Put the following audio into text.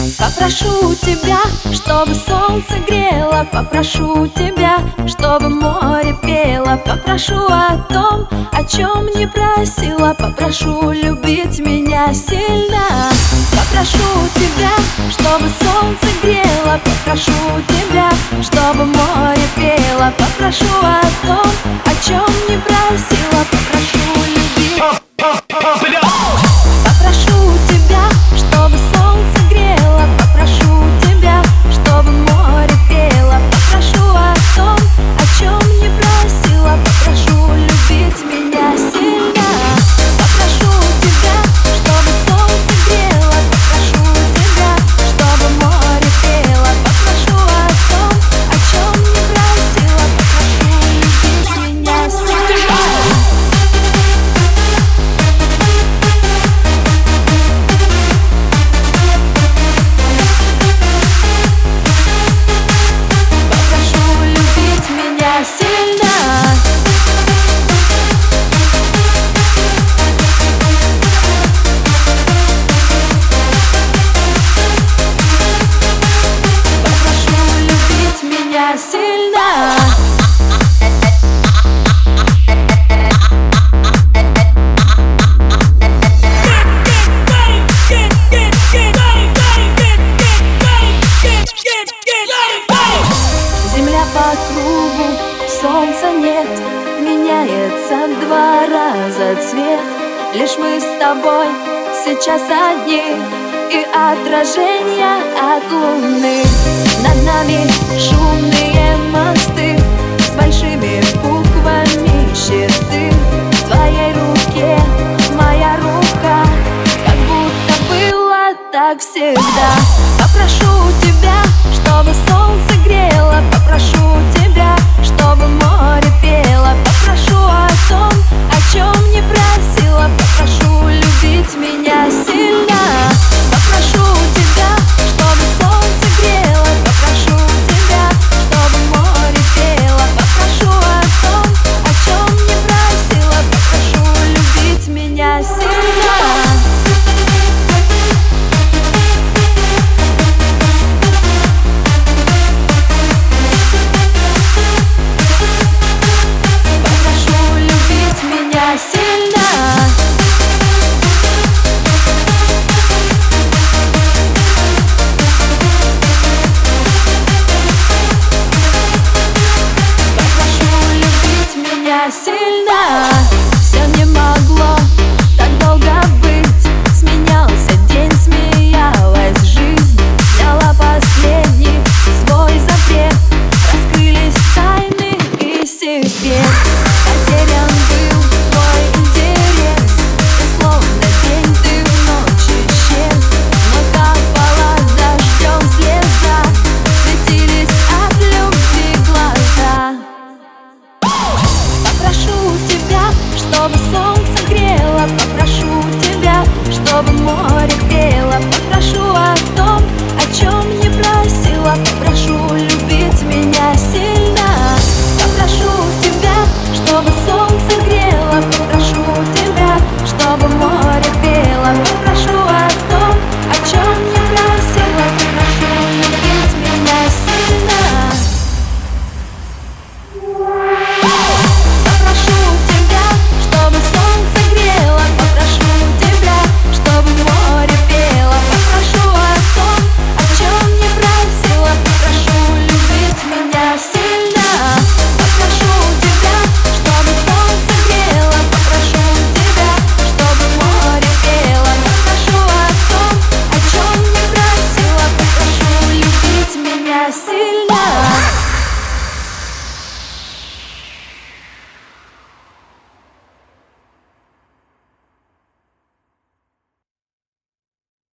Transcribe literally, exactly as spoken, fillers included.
Попрошу тебя, чтобы солнце грело, попрошу тебя, чтобы море пело, попрошу о том, о чем не просила, попрошу любить меня сильно. Попрошу тебя, чтобы солнце грело, попрошу тебя, чтобы море пело, попрошу о том, о чем не просила, попрошу любить. Попрошу тебя, чтобы солнце грело, попрошу тебя, чтобы море пело, попрошу о том, о чем не просила, попрошу любить меня сильно. Попрошу тебя, чтобы солнце грело, попрошу тебя, чтобы море пело, попрошу о том, о чем не просила, попрошу любить меня сильно. Сильно. Земля по кругу, солнца нет, меняется два раза цвет. Лишь мы с тобой сейчас одни, и отражение от луны. Над нами шумные мосты с большими буквами щиты. В твоей руке моя рука, как будто было так всегда. Попрошу тебя, чтобы солнце грело, попрошу тебя, чтобы море пело, попрошу о том, о чем не просила, попрошу любить меня